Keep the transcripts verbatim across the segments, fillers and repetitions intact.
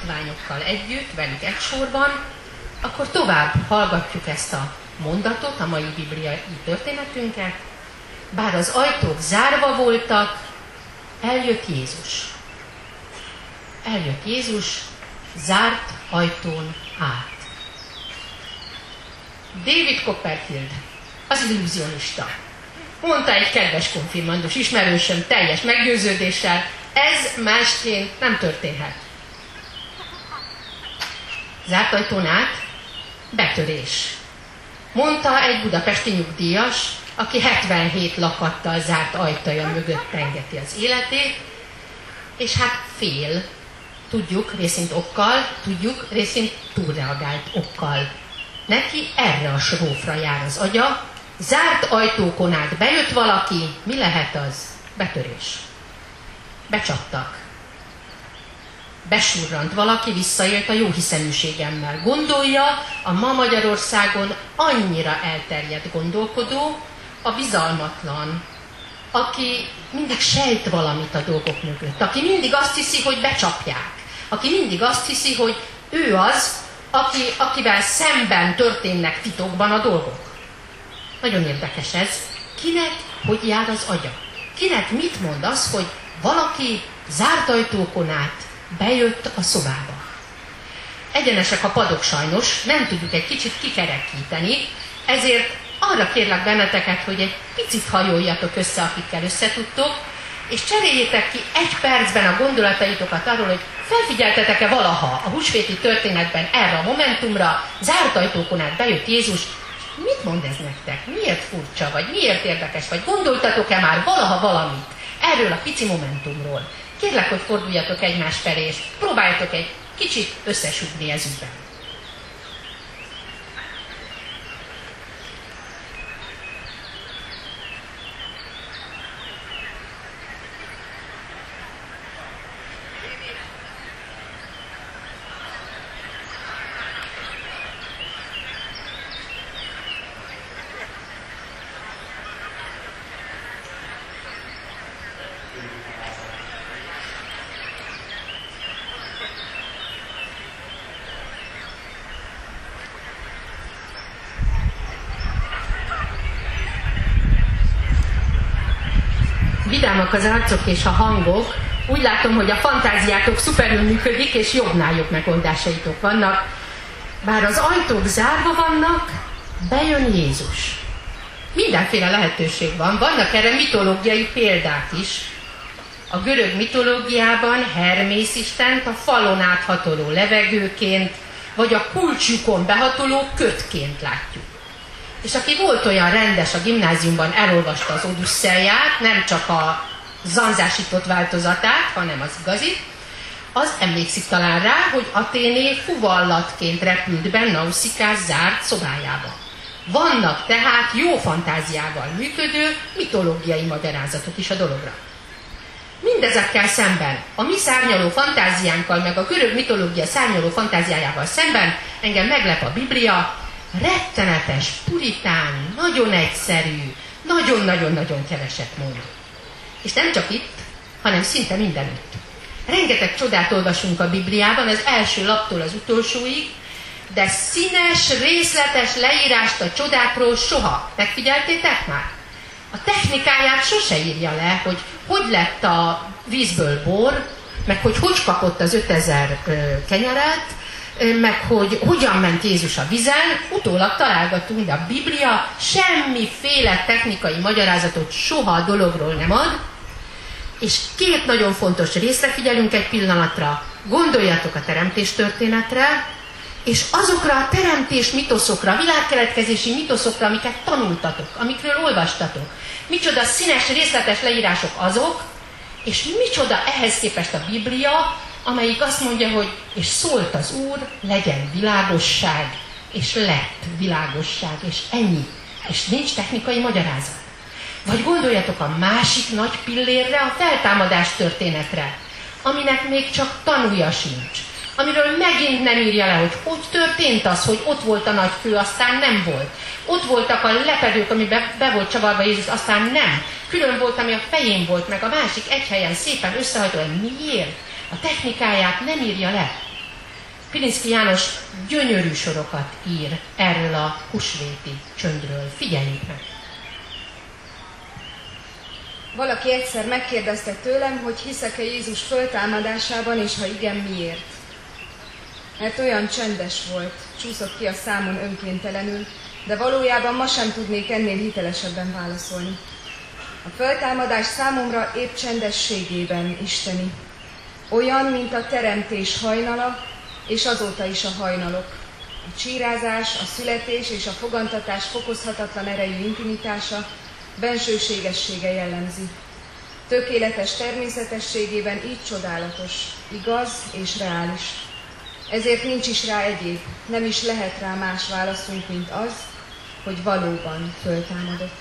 tanítványokkal együtt, velük egy sorban, akkor tovább hallgatjuk ezt a mondatot, a mai bibliai történetünket. Bár az ajtók zárva voltak, eljött Jézus. Eljött Jézus, zárt ajtón át. David Copperfield, az illúzionista, mondta egy kedves konfirmandus ismerősöm teljes meggyőződéssel, ez másként nem történhet. Zárt ajtón át, betörés. Mondta egy budapesti nyugdíjas, aki hetvenhét lakattal zárt ajtaja mögött tengeti az életét, és hát fél, tudjuk, részint okkal, tudjuk, részint túlreagált okkal. Neki erre a srófra jár az agya, zárt ajtókon át bejött valaki, mi lehet az? Betörés. Becsaptak. Besurrant valaki, visszaélt a jóhiszeműségemmel. Gondolja, a ma Magyarországon annyira elterjedt gondolkodó, a bizalmatlan, aki mindig sejt valamit a dolgok mögött, aki mindig azt hiszi, hogy becsapják, aki mindig azt hiszi, hogy ő az, aki, akivel szemben történnek titokban a dolgok. Nagyon érdekes ez. Kinek hogy jár az agya? Kinek mit mond az, hogy valaki zárt ajtókon át bejött a szobába? Egyenesek a padok sajnos, nem tudjuk egy kicsit kikerekíteni, ezért arra kérlek benneteket, hogy egy picit hajoljatok össze, akikkel összetudtok, és cseréljétek ki egy percben a gondolataitokat arról, hogy felfigyeltetek-e valaha a húsvéti történetben erre a momentumra, zárt ajtókon át bejött Jézus, mit mond ez nektek? Miért furcsa, vagy miért érdekes, vagy gondoltatok-e már valaha valamit erről a pici momentumról? Kérlek, hogy forduljatok egymás felé, és próbáljatok egy kicsit összesugni ez ügyben. Vidámak az arcok és a hangok, úgy látom, hogy a fantáziátok szuperül működik, és jobbnál jobb megoldásaitok vannak. Bár az ajtók zárva vannak, bejön Jézus. Mindenféle lehetőség van, vannak erre mitológiai példák is. A görög mitológiában Hermész istent a falon áthatoló levegőként, vagy a kulcsjukon behatoló kötként látjuk. És aki volt olyan rendes a gimnáziumban, elolvasta az Odüsszeiát, nem csak a zanzásított változatát, hanem az igazit, az emlékszik talán rá, hogy Athéné fuvallatként repült be Nauszikás zárt szobájába. Vannak tehát jó fantáziával működő mitológiai magyarázatok is a dologra. Mindezekkel szemben, a mi szárnyaló fantáziánkkal, meg a görög mitológia szárnyaló fantáziájával szemben engem meglep a Biblia, rettenetes, puritán, nagyon egyszerű, nagyon-nagyon-nagyon keveset mond. És nem csak itt, hanem szinte mindenütt. Rengeteg csodát olvasunk a Bibliában, az első laptól az utolsóig, de színes, részletes leírást a csodákról soha. Megfigyeltétek már? A technikáját sose írja le, hogy hogy lett a vízből bor, meg hogy hogy kapott az ötezer kenyeret, meg hogy hogyan ment Jézus a vizen, utólag találgatunk, de a Biblia semmiféle technikai magyarázatot soha a dologról nem ad, és két nagyon fontos részre figyelünk egy pillanatra. Gondoljatok a teremtés történetre, és azokra a teremtés mitoszokra, a világkeletkezési mitoszokra, amiket tanultatok, amikről olvastatok. Micsoda színes, részletes leírások azok, és micsoda ehhez képest a Biblia, amelyik azt mondja, hogy és szólt az Úr, legyen világosság, és lett világosság, és ennyi. És nincs technikai magyarázat. Vagy gondoljatok a másik nagy pillérre, a feltámadás történetre, aminek még csak tanúja sincs. Amiről megint nem írja le, hogy hogy történt az, hogy ott volt a nagy fő, aztán nem volt. Ott voltak a lepedők, ami be, be volt csavarva Jézus, aztán nem. Külön volt, ami a fején volt, meg a másik egy helyen szépen összehajtó. Miért? A technikáját nem írja le. Pilinszky János gyönyörű sorokat ír erről a húsvéti csöndről. Figyeljük meg! Valaki egyszer megkérdezte tőlem, hogy hiszek-e Jézus föltámadásában, és ha igen, miért. Mert olyan csendes volt, csúszott ki a számon önkéntelenül, de valójában ma sem tudnék ennél hitelesebben válaszolni. A föltámadás számomra épp csendességében isteni. Olyan, mint a teremtés hajnala, és azóta is a hajnalok. A csírázás, a születés és a fogantatás fokozhatatlan erejű intimitása, bensőségessége jellemzi. Tökéletes természetességében így csodálatos, igaz és reális. Ezért nincs is rá egyéb, nem is lehet rá más válaszunk, mint az, hogy valóban föltámadott.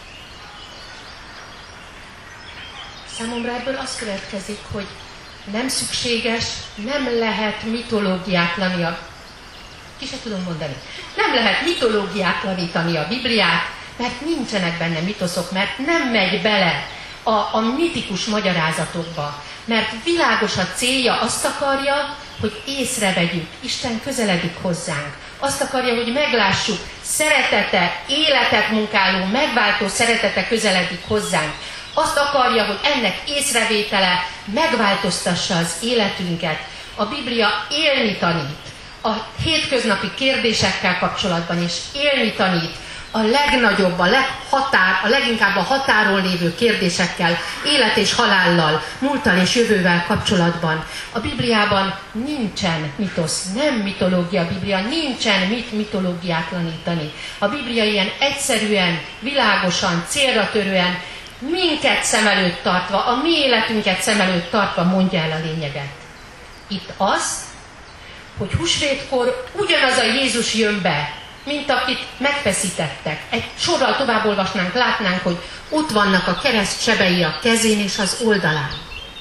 Számomra ebből az következik, hogy nem szükséges, nem lehet mitológiátlani a... Ki se tudom mondani. Nem lehet mitológiátlanítani a Bibliát, mert nincsenek benne mitoszok, mert nem megy bele a, a mitikus magyarázatokba, mert világos a célja, azt akarja, hogy észrevegyük, Isten közeledik hozzánk. Azt akarja, hogy meglássuk, szeretete, életet munkáló, megváltó szeretete közeledik hozzánk. Azt akarja, hogy ennek észrevétele megváltoztassa az életünket. A Biblia élni tanít a hétköznapi kérdésekkel kapcsolatban, és élni tanít a legnagyobb, a leghatár, a leginkább a határon lévő kérdésekkel, élet és halállal, múlttal és jövővel kapcsolatban. A Bibliában nincsen mitosz, nem mitológia a Biblia, nincsen mit mitológiátlanítani. A Biblia ilyen egyszerűen, világosan, célra törően, minket szem előtt tartva, a mi életünket szem előtt tartva mondja el a lényeget. Itt az, hogy húsvétkor ugyanaz a Jézus jön be, mint akit megfeszítettek. Egy sorral tovább olvasnánk, látnánk, hogy ott vannak a kereszt sebei a kezén és az oldalán.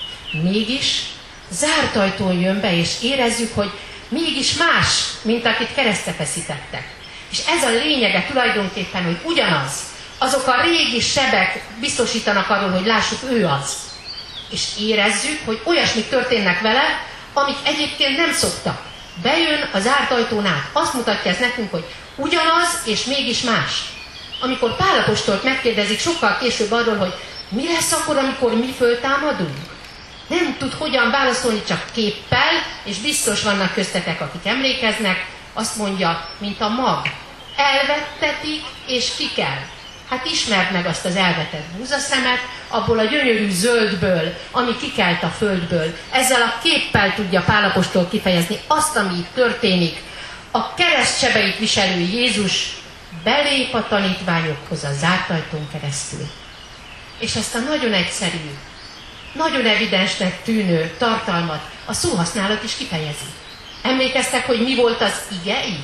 Mégis zárt ajtón jön be, és érezzük, hogy mégis más, mint akit keresztre feszítettek. És ez a lényege tulajdonképpen, hogy ugyanaz. Azok a régi sebek biztosítanak arról, hogy lássuk, ő az. És érezzük, hogy olyasmik történnek vele, amik egyébként nem szoktak. Bejön az zárt ajtón át. Azt mutatja ez nekünk, hogy ugyanaz, és mégis más. Amikor Pál apostolt megkérdezik sokkal később arról, hogy mi lesz akkor, amikor mi föltámadunk? Nem tud hogyan válaszolni, csak képpel, és biztos vannak köztetek, akik emlékeznek, azt mondja, mint a mag. Elvettetik, és ki kell. Hát ismerd meg azt az elvetett búzaszemet, abból a gyönyörű zöldből, ami kikelt a földből. Ezzel a képpel tudja Pál apostol kifejezni azt, ami itt történik. A keresztsebeit viselő Jézus belép a tanítványokhoz a zárt ajtón keresztül. És ezt a nagyon egyszerű, nagyon evidensnek tűnő tartalmat a szóhasználat is kifejezi. Emlékeztek, hogy mi volt az ige itt?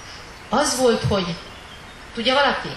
Az volt, hogy tudja valaki?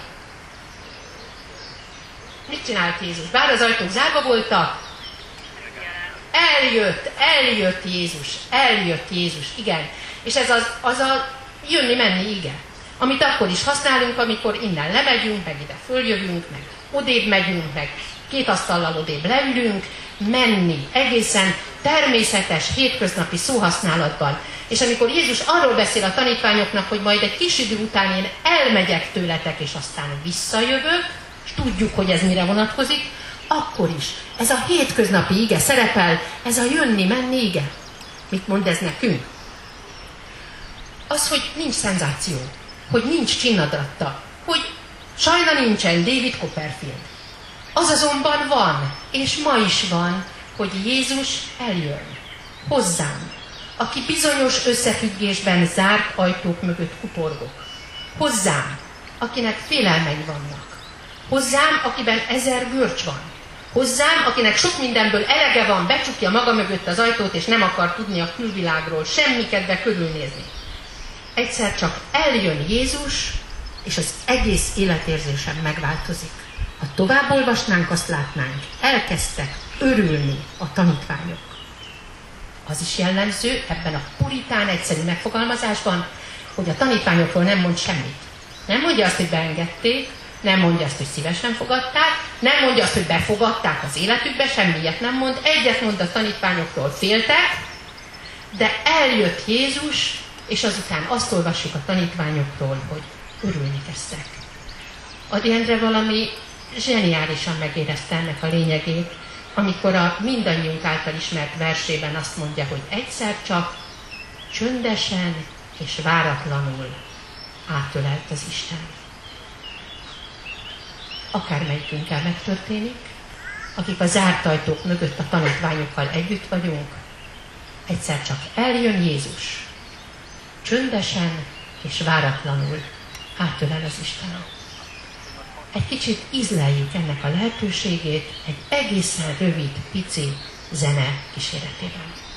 Mit csinált Jézus? Bár az ajtók zárva voltak, eljött, eljött Jézus, eljött Jézus, igen. És ez az, az a jönni-menni ige, amit akkor is használunk, amikor innen lemegyünk, meg ide följövünk, meg odébb megyünk, meg két asztallal odébb leülünk, menni, egészen természetes, hétköznapi szóhasználatban. És amikor Jézus arról beszél a tanítványoknak, hogy majd egy kis idő után én elmegyek tőletek, és aztán visszajövök, és tudjuk, hogy ez mire vonatkozik, akkor is ez a hétköznapi ige szerepel, ez a jönni-menni ige. Mit mond ez nekünk? Az, hogy nincs szenzáció, hogy nincs csinnadratta, hogy sajna nincsen David Copperfield. Az azonban van, és ma is van, hogy Jézus eljön hozzám, aki bizonyos összefüggésben zárt ajtók mögött kuporgok. Hozzám, akinek félelmei vannak. Hozzám, akiben ezer görcs van. Hozzám, akinek sok mindenből elege van, becsukja maga mögött az ajtót, és nem akar tudni a külvilágról, semmi kedve körülnézni. Egyszer csak eljön Jézus, és az egész életérzésem megváltozik. Ha tovább olvasnánk, azt látnánk, elkezdtek örülni a tanítványok. Az is jellemző ebben a puritán egyszerű megfogalmazásban, hogy a tanítványokról nem mond semmit. Nem mondja azt, hogy beengedték, nem mondja azt, hogy szívesen fogadták, nem mondja azt, hogy befogadták az életükbe, semmilyet nem mond, egyet mond a tanítványokról, féltek, de eljött Jézus, és azután azt olvassuk a tanítványokról, hogy örülni kezdtek. Ady Endre valami zseniálisan megérezte ennek a lényegét, amikor a mindannyiunk által ismert versében azt mondja, hogy egyszer csak csöndesen és váratlanul átölelt az Isten. Akármelyikünkkel megtörténik, akik a zárt ajtók mögött a tanítványokkal együtt vagyunk, egyszer csak eljön Jézus, csöndesen és váratlanul átölel az Isten. Egy kicsit ízleljük ennek a lehetőségét egy egészen rövid, pici zene kíséretében.